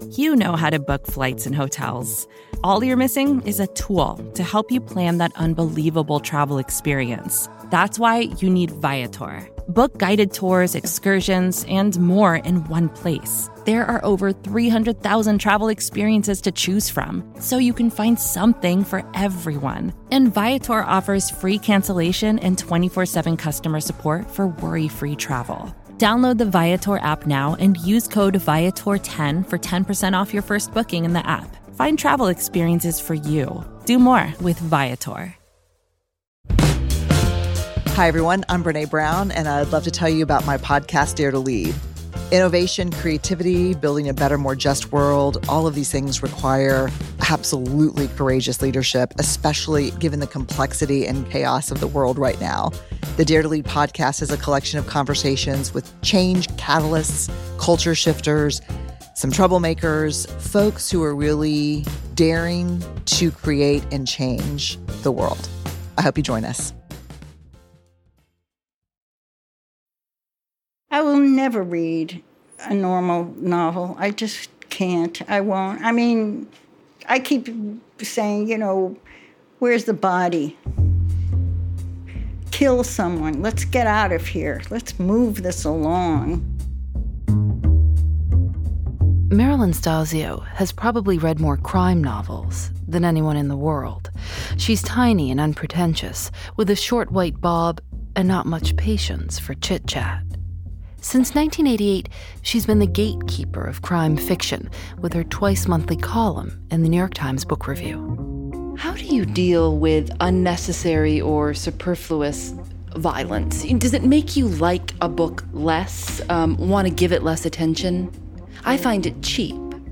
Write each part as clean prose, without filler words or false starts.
You know how to book flights and hotels. All you're missing is a tool to help you plan that unbelievable travel experience. That's why you need Viator. Book guided tours, excursions, and more in one place. There are over 300,000 travel experiences to choose from, so you can find something for everyone. And Viator offers free cancellation and 24/7 customer support for worry-free travel. Download the Viator app now and use code Viator10 for 10% off your first booking in the app. Find travel experiences for you. Do more with Viator. Hi, everyone. I'm Brene Brown, and I'd love to tell you about my podcast, Dare to Lead. Innovation, creativity, building a better, more just world, all of these things require absolutely courageous leadership, especially given the complexity and chaos of the world right now. The Dare to Lead podcast is a collection of conversations with change catalysts, culture shifters, some troublemakers, folks who are really daring to create and change the world. I hope you join us. I will never read a normal novel. I just can't. I won't. I mean, I keep saying, where's the body? Kill someone. Let's get out of here. Let's move this along. Marilyn Stasio has probably read more crime novels than anyone in the world. She's tiny and unpretentious, with a short white bob and not much patience for chit-chat. Since 1988, she's been the gatekeeper of crime fiction with her twice-monthly column in the New York Times Book Review. How do you deal with unnecessary or superfluous violence? Does it make you like a book less, want to give it less attention? I find it cheap.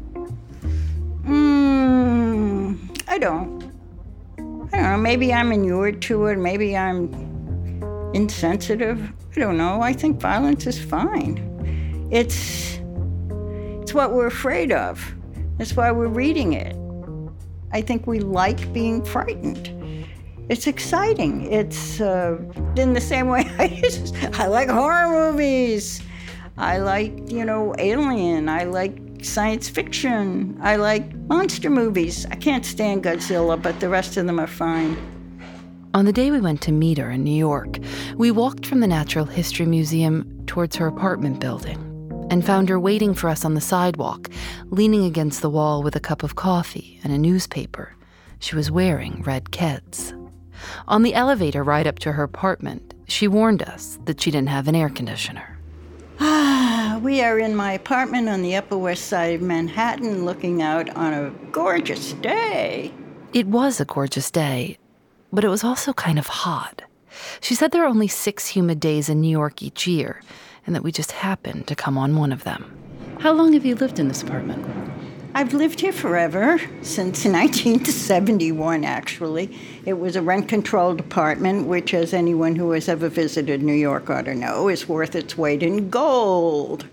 I don't know. Maybe I'm inured to it. Maybe I'm insensitive. I don't know. I think violence is fine. It's what we're afraid of. That's why we're reading it. I think we like being frightened. It's exciting. It's in the same way I like horror movies. I like, Alien. I like science fiction. I like monster movies. I can't stand Godzilla, but the rest of them are fine. On the day we went to meet her in New York, we walked from the Natural History Museum towards her apartment building and found her waiting for us on the sidewalk, leaning against the wall with a cup of coffee and a newspaper. She was wearing red Keds. On the elevator ride up to her apartment, she warned us that she didn't have an air conditioner. We are in my apartment on the Upper West Side of Manhattan, looking out on a gorgeous day. It was a gorgeous day, but it was also kind of hot. She said there are only 6 humid days in New York each year, and that we just happened to come on one of them. How long have you lived in this apartment? I've lived here forever, since 1971, actually. It was a rent-controlled apartment, which, as anyone who has ever visited New York ought to know, is worth its weight in gold.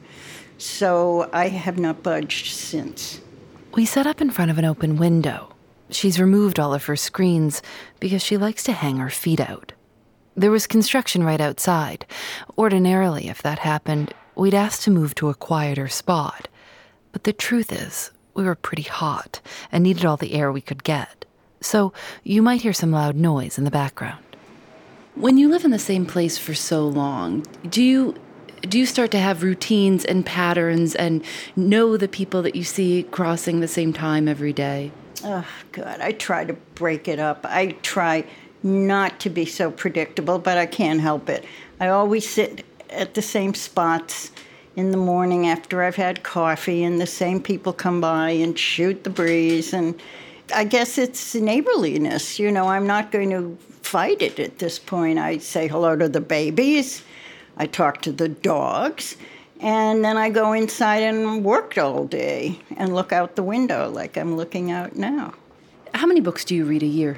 So I have not budged since. We sat up in front of an open window. She's removed all of her screens because she likes to hang her feet out. There was construction right outside. Ordinarily, if that happened, we'd ask to move to a quieter spot. But the truth is, we were pretty hot and needed all the air we could get. So you might hear some loud noise in the background. When you live in the same place for so long, do you start to have routines and patterns and know the people that you see crossing the same time every day? Oh, God, I try to break it up. I try not to be so predictable, but I can't help it. I always sit at the same spots in the morning after I've had coffee, and the same people come by and shoot the breeze. And I guess it's neighborliness. I'm not going to fight it at this point. I say hello to the babies. I talk to the dogs. And then I go inside and work all day and look out the window like I'm looking out now. How many books do you read a year?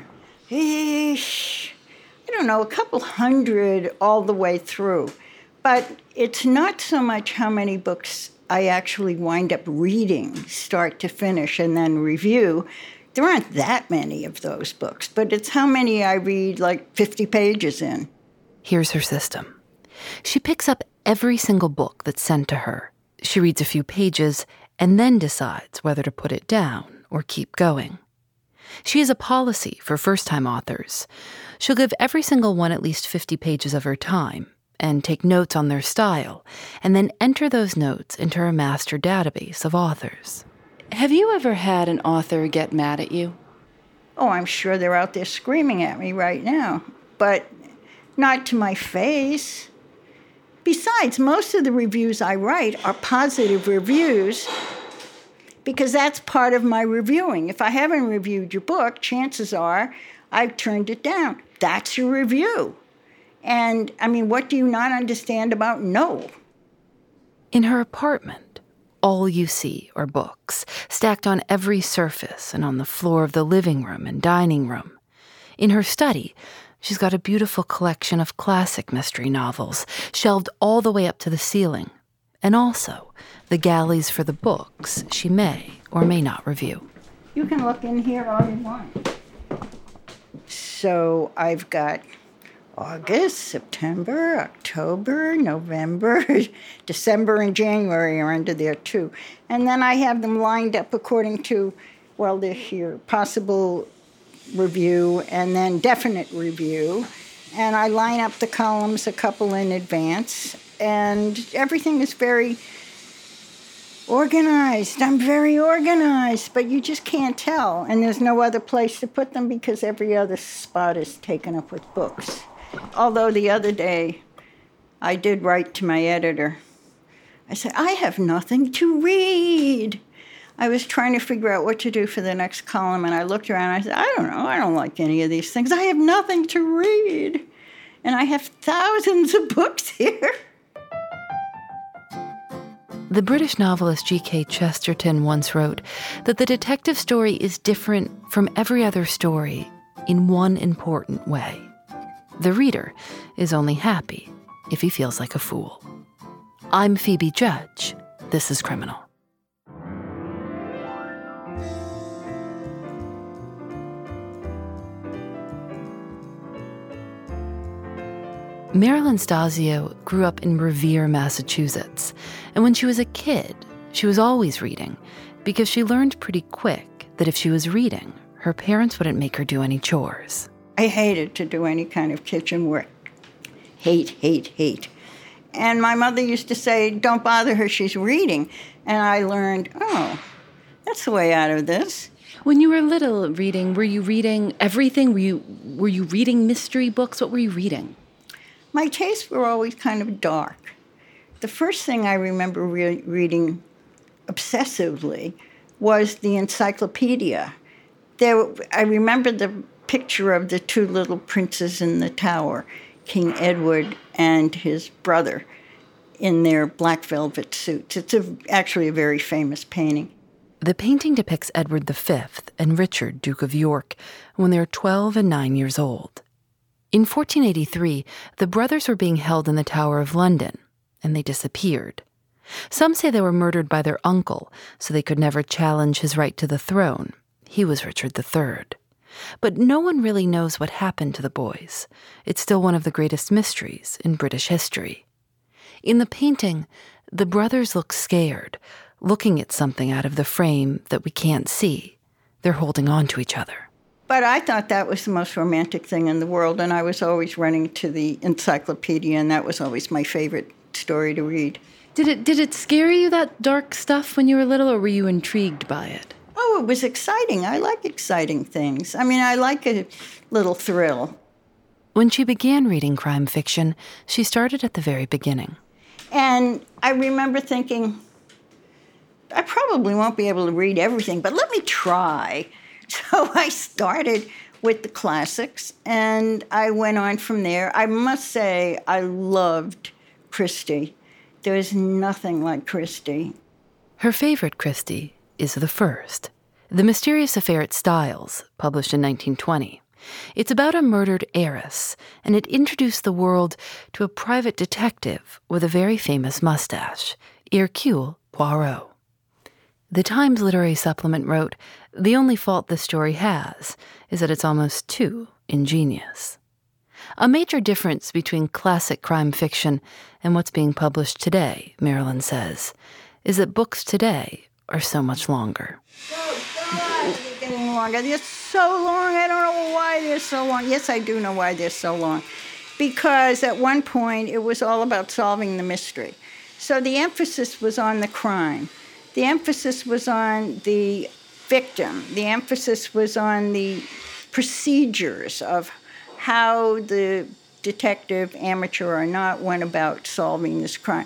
I don't know, a couple hundred all the way through. But it's not so much how many books I actually wind up reading, start to finish, and then review. There aren't that many of those books, but it's how many I read, like 50 pages in. Here's her system. She picks up every single book that's sent to her. She reads a few pages and then decides whether to put it down or keep going. She has a policy for first-time authors. She'll give every single one at least 50 pages of her time and take notes on their style, and then enter those notes into her master database of authors. Have you ever had an author get mad at you? Oh, I'm sure they're out there screaming at me right now, but not to my face. Besides, most of the reviews I write are positive reviews because that's part of my reviewing. If I haven't reviewed your book, chances are I've turned it down. That's your review. And, I mean, what do you not understand about no? In her apartment, all you see are books, stacked on every surface and on the floor of the living room and dining room. In her study, she's got a beautiful collection of classic mystery novels, shelved all the way up to the ceiling, and also the galleys for the books she may or may not review. You can look in here all you want. So I've got August, September, October, November, December and January are under there too. And then I have them lined up according to, well, they're here, possible review and then definite review. And I line up the columns a couple in advance. And everything is very organized. I'm very organized, but you just can't tell. And there's no other place to put them because every other spot is taken up with books. Although the other day, I did write to my editor. I said, I have nothing to read. I was trying to figure out what to do for the next column, and I looked around and I said, I don't know, I don't like any of these things. I have nothing to read. And I have thousands of books here. The British novelist G.K. Chesterton once wrote that the detective story is different from every other story in one important way. The reader is only happy if he feels like a fool. I'm Phoebe Judge. This is Criminal. Marilyn Stasio grew up in Revere, Massachusetts, and when she was a kid, she was always reading because she learned pretty quick that if she was reading, her parents wouldn't make her do any chores. I hated to do any kind of kitchen work. Hate. And my mother used to say, don't bother her, she's reading. And I learned, oh, that's the way out of this. When you were little reading, were you reading everything? Were you reading mystery books? What were you reading? My tastes were always kind of dark. The first thing I remember reading obsessively was the encyclopedia. I remember the picture of the two little princes in the tower, King Edward and his brother, in their black velvet suits. It's actually a very famous painting. The painting depicts Edward V and Richard, Duke of York, when they were 12 and 9 years old. In 1483, the brothers were being held in the Tower of London, and they disappeared. Some say they were murdered by their uncle, so they could never challenge his right to the throne. He was Richard III. But no one really knows what happened to the boys. It's still one of the greatest mysteries in British history. In the painting, the brothers look scared, looking at something out of the frame that we can't see. They're holding on to each other. But I thought that was the most romantic thing in the world, and I was always running to the encyclopedia, and that was always my favorite story to read. Did it scare you, that dark stuff, when you were little, or were you intrigued by it? Oh, it was exciting. I like exciting things. I mean, I like a little thrill. When she began reading crime fiction, she started at the very beginning. And I remember thinking, I probably won't be able to read everything, but let me try. So I started with the classics, and I went on from there. I must say I loved Christie. There is nothing like Christie. Her favorite Christie is the first, The Mysterious Affair at Styles, published in 1920. It's about a murdered heiress, and it introduced the world to a private detective with a very famous mustache, Hercule Poirot. The Times Literary Supplement wrote, "The only fault this story has is that it's almost too ingenious." A major difference between classic crime fiction and what's being published today, Marilyn says, is that books today are so much longer. Oh, God, they're getting longer. They're so long. I don't know why they're so long. Yes, I do know why they're so long. Because at one point, it was all about solving the mystery. So the emphasis was on the crime. The emphasis was on the victim. The emphasis was on the procedures of how the detective, amateur or not, went about solving this crime.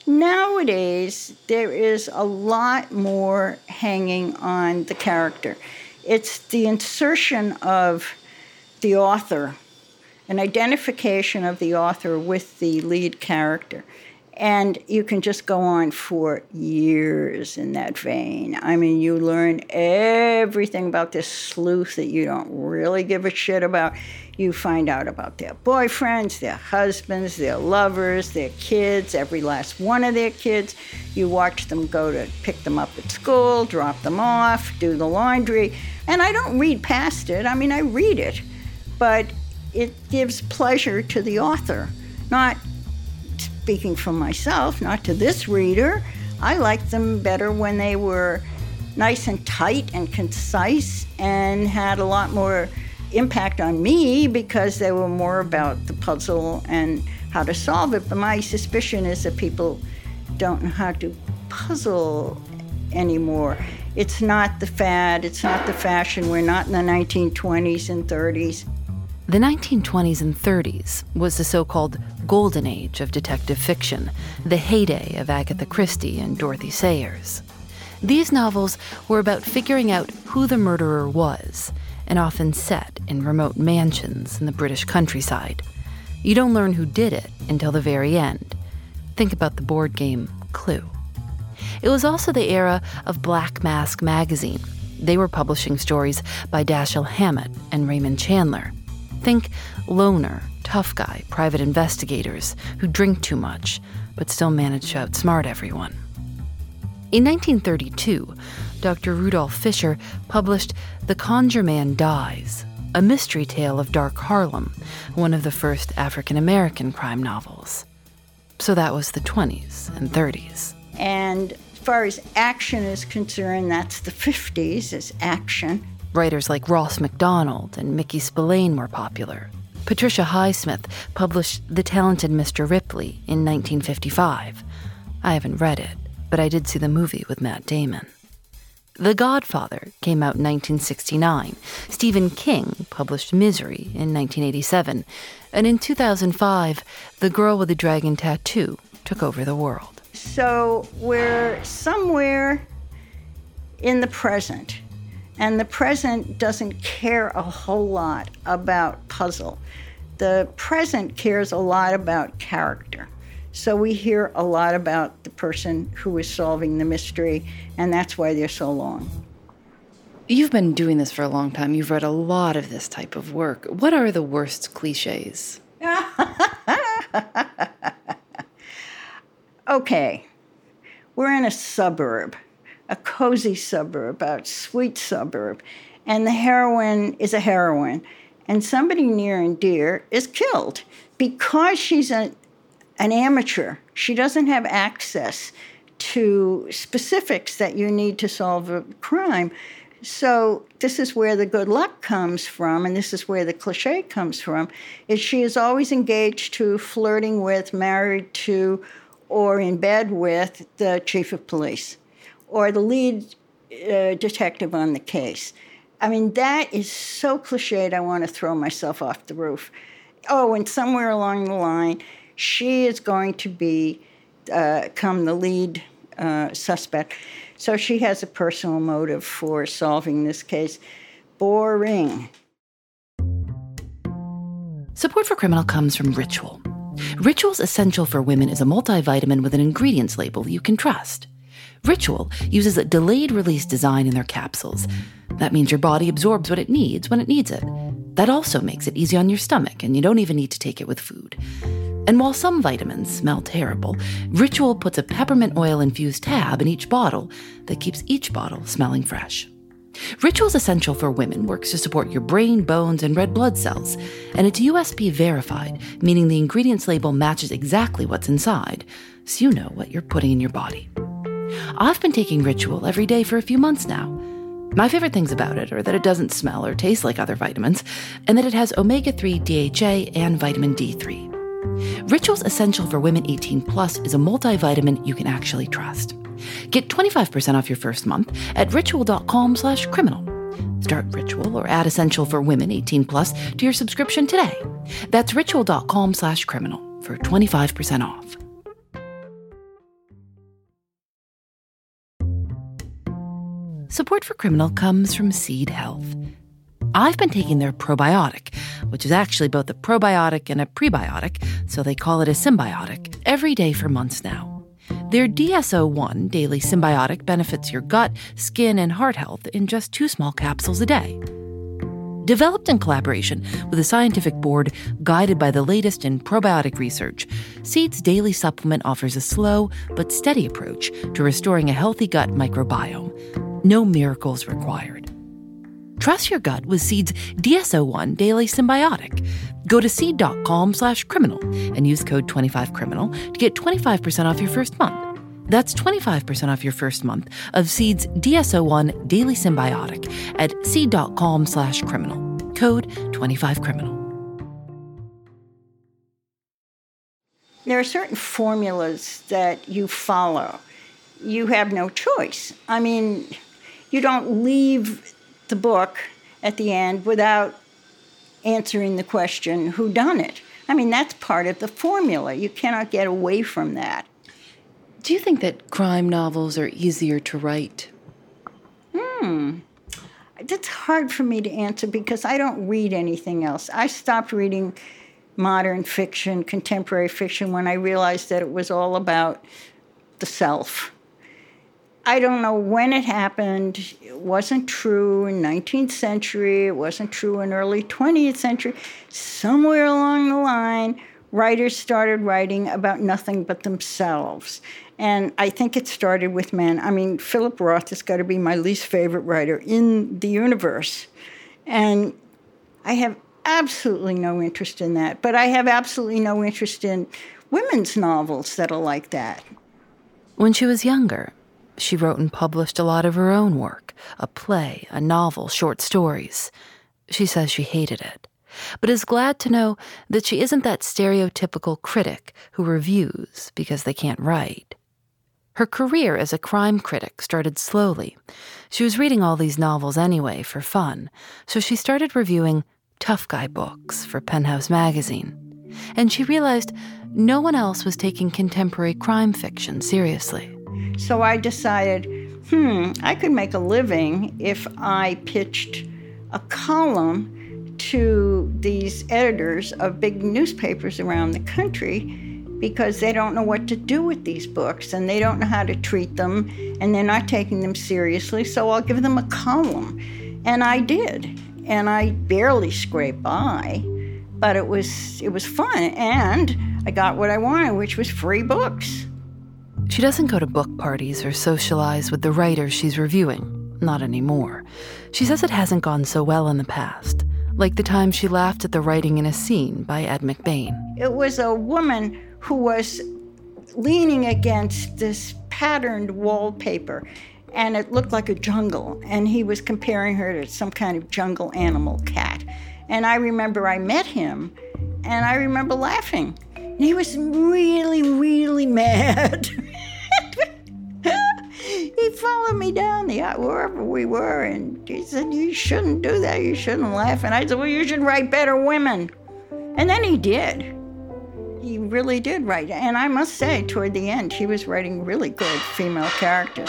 Nowadays, there is a lot more hanging on the character. It's the insertion of the author, an identification of the author with the lead character. And you can just go on for years in that vein. I mean, you learn everything about this sleuth that you don't really give a shit about. You find out about their boyfriends, their husbands, their lovers, their kids, every last one of their kids. You watch them go to pick them up at school, drop them off, do the laundry. And I don't read past it. I mean, I read it. But it gives pleasure to the author, not speaking for myself, not to this reader. I liked them better when they were nice and tight and concise and had a lot more impact on me because they were more about the puzzle and how to solve it. But my suspicion is that people don't know how to puzzle anymore. It's not the fad, it's not the fashion. We're not in the 1920s and 30s. The 1920s and 30s was the so-called golden age of detective fiction, the heyday of Agatha Christie and Dorothy Sayers. These novels were about figuring out who the murderer was, and often set in remote mansions in the British countryside. You don't learn who did it until the very end. Think about the board game Clue. It was also the era of Black Mask magazine. They were publishing stories by Dashiell Hammett and Raymond Chandler. Think loner, tough guy, private investigators who drink too much, but still manage to outsmart everyone. In 1932, Dr. Rudolph Fisher published The Conjure Man Dies, a mystery tale of dark Harlem, one of the first African-American crime novels. So that was the 20s and 30s. And as far as action is concerned, that's the 50s is action. Writers like Ross MacDonald and Mickey Spillane were popular. Patricia Highsmith published The Talented Mr. Ripley in 1955. I haven't read it, but I did see the movie with Matt Damon. The Godfather came out in 1969. Stephen King published Misery in 1987. And in 2005, The Girl with the Dragon Tattoo took over the world. So we're somewhere in the present. And the present doesn't care a whole lot about puzzle. The present cares a lot about character. So we hear a lot about the person who is solving the mystery, and that's why they're so long. You've been doing this for a long time. You've read a lot of this type of work. What are the worst cliches? Okay, we're in a suburb, a cozy suburb, a sweet suburb, and the heroine is a heroine, and somebody near and dear is killed because she's an amateur. She doesn't have access to specifics that you need to solve a crime. So this is where the good luck comes from, and this is where the cliche comes from, is she is always engaged to, flirting with, married to, or in bed with the chief of police or the lead detective on the case. I mean, that is so cliched, I want to throw myself off the roof. Oh, and somewhere along the line, she is going to become the lead suspect. So she has a personal motive for solving this case. Boring. Support for Criminal comes from Ritual. Ritual's Essential for Women is a multivitamin with an ingredients label you can trust. Ritual uses a delayed-release design in their capsules. That means your body absorbs what it needs when it needs it. That also makes it easy on your stomach, and you don't even need to take it with food. And while some vitamins smell terrible, Ritual puts a peppermint oil-infused tab in each bottle that keeps each bottle smelling fresh. Ritual's Essential for Women works to support your brain, bones, and red blood cells, and it's USP verified, meaning the ingredients label matches exactly what's inside, so you know what you're putting in your body. I've been taking Ritual every day for a few months now. My favorite things about it are that it doesn't smell or taste like other vitamins, and that it has omega-3 DHA and vitamin D3. Ritual's Essential for Women 18 Plus is a multivitamin you can actually trust. Get 25% off your first month at ritual.com/criminal. Start Ritual or add Essential for Women 18 Plus to your subscription today. That's ritual.com/criminal for 25% off. Support for Criminal comes from Seed Health. I've been taking their probiotic, which is actually both a probiotic and a prebiotic, so they call it a symbiotic, every day for months now. Their DSO1 daily symbiotic benefits your gut, skin, and heart health in just 2 small capsules a day. Developed in collaboration with a scientific board guided by the latest in probiotic research, Seed's daily supplement offers a slow but steady approach to restoring a healthy gut microbiome. No miracles required. Trust your gut with Seed's DSO1 Daily Symbiotic. Go to seed.com/criminal and use code 25criminal to get 25% off your first month. That's 25% off your first month of Seed's DSO1 Daily Symbiotic at seed.com/criminal. Code 25criminal. There are certain formulas that you follow. You have no choice. I mean, you don't leave the book at the end without answering the question, who done it? I mean, that's part of the formula. You cannot get away from that. Do you think that crime novels are easier to write? That's hard for me to answer because I don't read anything else. I stopped reading modern fiction, contemporary fiction, when I realized that it was all about the self. I don't know when it happened. It wasn't true in 19th century. It wasn't true in early 20th century. Somewhere along the line, writers started writing about nothing but themselves. And I think it started with men. I mean, Philip Roth has got to be my least favorite writer in the universe. And I have absolutely no interest in that. But I have absolutely no interest in women's novels that are like that. When she was younger, she wrote and published a lot of her own work, a play, a novel, short stories. She says she hated it, but is glad to know that she isn't that stereotypical critic who reviews because they can't write. Her career as a crime critic started slowly. She was reading all these novels anyway for fun, so she started reviewing tough guy books for Penthouse magazine. And she realized no one else was taking contemporary crime fiction seriously. So I decided, I could make a living if I pitched a column to these editors of big newspapers around the country because they don't know what to do with these books and they don't know how to treat them and they're not taking them seriously, so I'll give them a column. And I did. And I barely scraped by, but it was fun. And I got what I wanted, which was free books. She doesn't go to book parties or socialize with the writers she's reviewing. Not anymore. She says it hasn't gone so well in the past, like the time she laughed at the writing in a scene by Ed McBain. It was a woman who was leaning against this patterned wallpaper, and it looked like a jungle, and he was comparing her to some kind of jungle animal cat. And I remember I met him, and I remember laughing. And he was really, really mad. He followed me down the aisle, wherever we were, and he said, you shouldn't do that, you shouldn't laugh. And I said, well, you should write better women. And then he did. He really did write. And I must say, toward the end, he was writing really good female characters.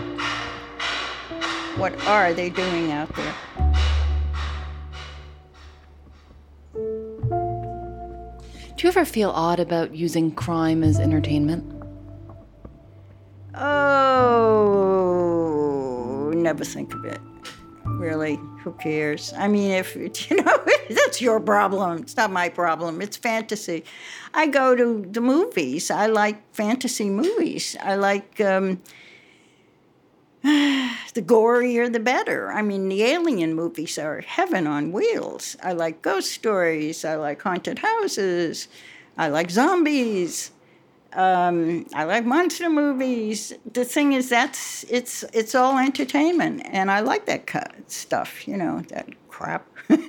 What are they doing out there? Do you ever feel odd about using crime as entertainment? Oh, never think of it. Really, who cares? I mean, if, that's your problem. It's not my problem. It's fantasy. I go to the movies. I like fantasy movies. I like, the gorier, the better. I mean, the alien movies are heaven on wheels. I like ghost stories. I like haunted houses. I like zombies. I like monster movies. The thing is, it's all entertainment, and I like that stuff, that crap.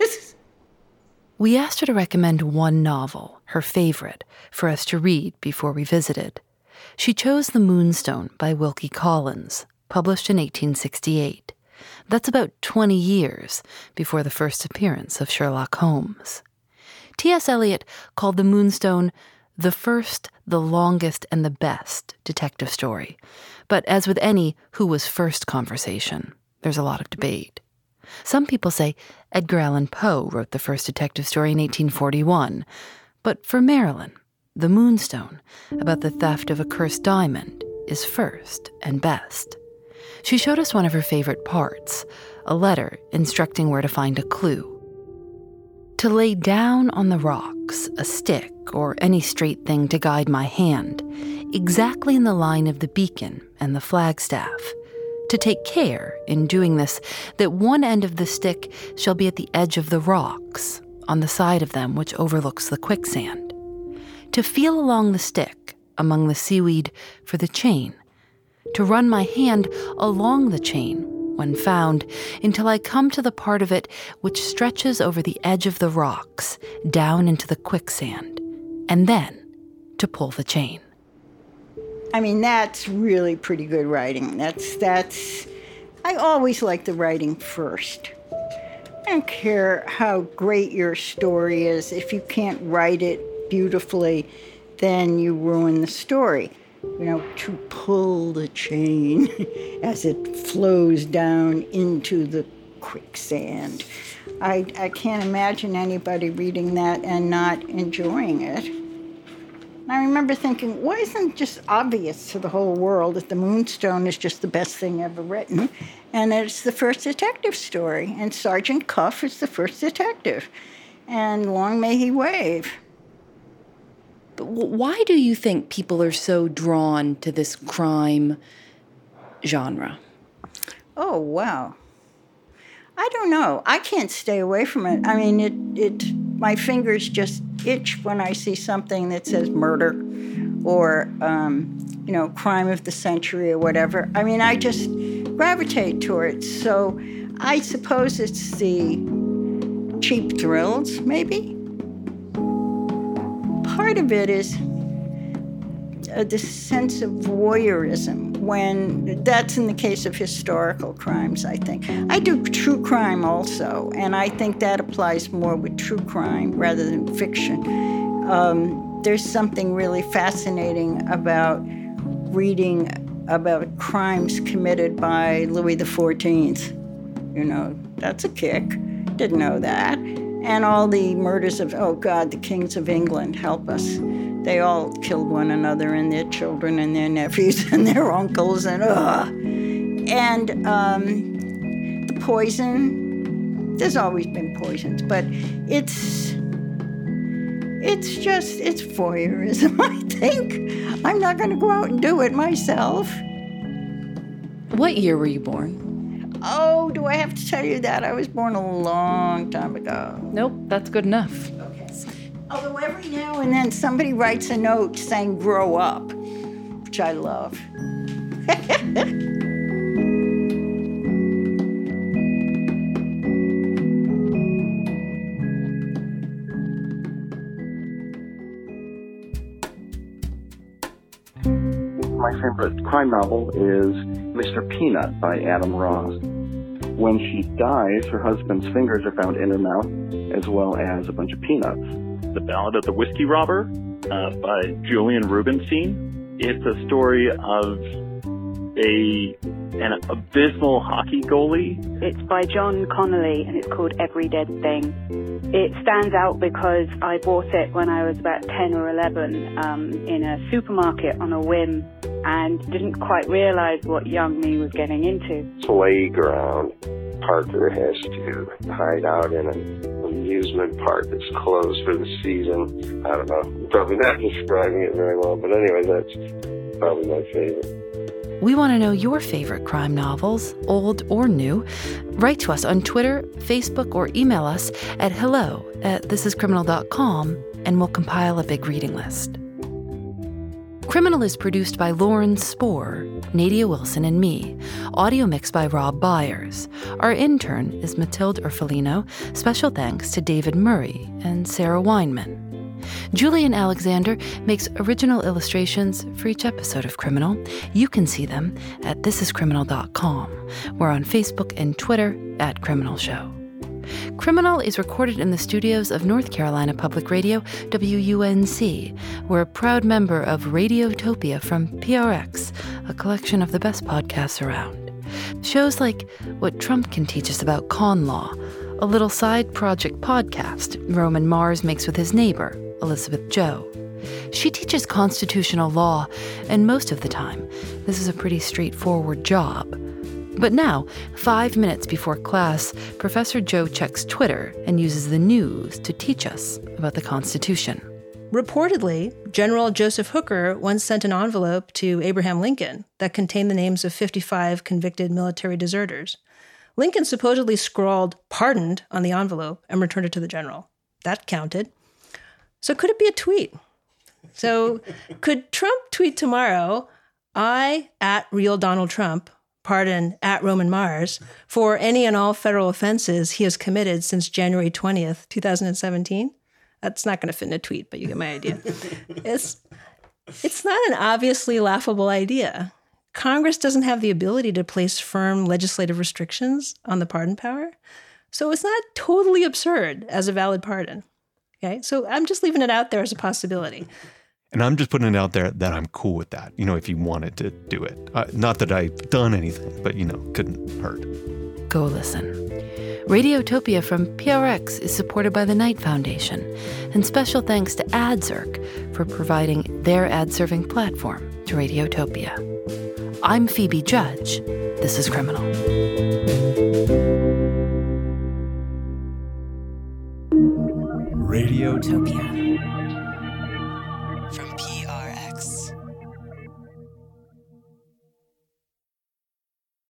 We asked her to recommend one novel, her favorite, for us to read before we visited. She chose The Moonstone by Wilkie Collins, published in 1868. That's about 20 years before the first appearance of Sherlock Holmes. T.S. Eliot called The Moonstone the first, the longest, and the best detective story. But as with any who was first conversation, there's a lot of debate. Some people say Edgar Allan Poe wrote the first detective story in 1841. But for Marilyn, The Moonstone, about the theft of a cursed diamond, is first and best. She showed us one of her favorite parts, a letter instructing where to find a clue. To lay down on the rocks a stick or any straight thing to guide my hand, exactly in the line of the beacon and the flagstaff. To take care, in doing this, that one end of the stick shall be at the edge of the rocks, on the side of them which overlooks the quicksand. To feel along the stick, among the seaweed, for the chain. To run my hand along the chain, when found, until I come to the part of it which stretches over the edge of the rocks, down into the quicksand, and then to pull the chain. I mean, that's really pretty good writing. I always like the writing first. I don't care how great your story is. If you can't write it beautifully, then you ruin the story. To pull the chain as it flows down into the quicksand. I can't imagine anybody reading that and not enjoying it. I remember thinking, why isn't it just obvious to the whole world that The Moonstone is just the best thing ever written? And it's the first detective story. And Sergeant Cuff is the first detective. And long may he wave. But why do you think people are so drawn to this crime genre? Oh, wow. I don't know. I can't stay away from it. I mean, my fingers just itch when I see something that says murder or, crime of the century or whatever. I mean, I just gravitate towards. So I suppose it's the cheap thrills, maybe. Part of it is this sense of voyeurism, when that's in the case of historical crimes, I think. I do true crime also, and I think that applies more with true crime rather than fiction. There's something really fascinating about reading about crimes committed by Louis XIV. That's a kick. Didn't know that. And all the murders of, the kings of England, help us. They all killed one another and their children and their nephews and their uncles and the poison. There's always been poisons, but it's voyeurism, I think. I'm not going to go out and do it myself. What year were you born? Oh, do I have to tell you that? I was born a long time ago. Nope, that's good enough. Okay. Although every now and then somebody writes a note saying grow up, which I love. My favorite crime novel is Mr. Peanut by Adam Ross. When she dies, her husband's fingers are found in her mouth, as well as a bunch of peanuts. The Ballad of the Whiskey Robber by Julian Rubinstein. It's a story of an abysmal hockey goalie. It's by John Connolly, and it's called Every Dead Thing. It stands out because I bought it when I was about 10 or 11 in a supermarket on a whim, and didn't quite realize what young me was getting into. Playground. Parker has to hide out in an amusement park that's closed for the season. I don't know, probably not describing it very well, but anyway, that's probably my favorite. We want to know your favorite crime novels, old or new. Write to us on Twitter, Facebook, or email us at hello@thisiscriminal.com, and we'll compile a big reading list. Criminal is produced by Lauren Spohr, Nadia Wilson, and me. Audio mixed by Rob Byers. Our intern is Matilde Urfolino. Special thanks to David Murray and Sarah Weinman. Julian Alexander makes original illustrations for each episode of Criminal. You can see them at thisiscriminal.com. We're on Facebook and Twitter at Criminal Show. Criminal is recorded in the studios of North Carolina Public Radio, WUNC. We're a proud member of Radiotopia from PRX, a collection of the best podcasts around. Shows like What Trump Can Teach Us About Con Law, a little side project podcast Roman Mars makes with his neighbor, Elizabeth Joe. She teaches constitutional law, and most of the time, this is a pretty straightforward job. But now, 5 minutes before class, Professor Joe checks Twitter and uses the news to teach us about the Constitution. Reportedly, General Joseph Hooker once sent an envelope to Abraham Lincoln that contained the names of 55 convicted military deserters. Lincoln supposedly scrawled "pardoned" on the envelope and returned it to the general. That counted. So could it be a tweet? So could Trump tweet tomorrow, "I, at real Donald Trump, pardon at Roman Mars for any and all federal offenses he has committed since January 20th, 2017. That's not going to fit in a tweet, but you get my idea. It's not an obviously laughable idea. Congress doesn't have the ability to place firm legislative restrictions on the pardon power. So it's not totally absurd as a valid pardon. Okay, so I'm just leaving it out there as a possibility. And I'm just putting it out there that I'm cool with that, if you wanted to do it. Not that I've done anything, but, couldn't hurt. Go listen. Radiotopia from PRX is supported by the Knight Foundation, and special thanks to AdZerk for providing their ad-serving platform to Radiotopia. I'm Phoebe Judge. This is Criminal. Radiotopia.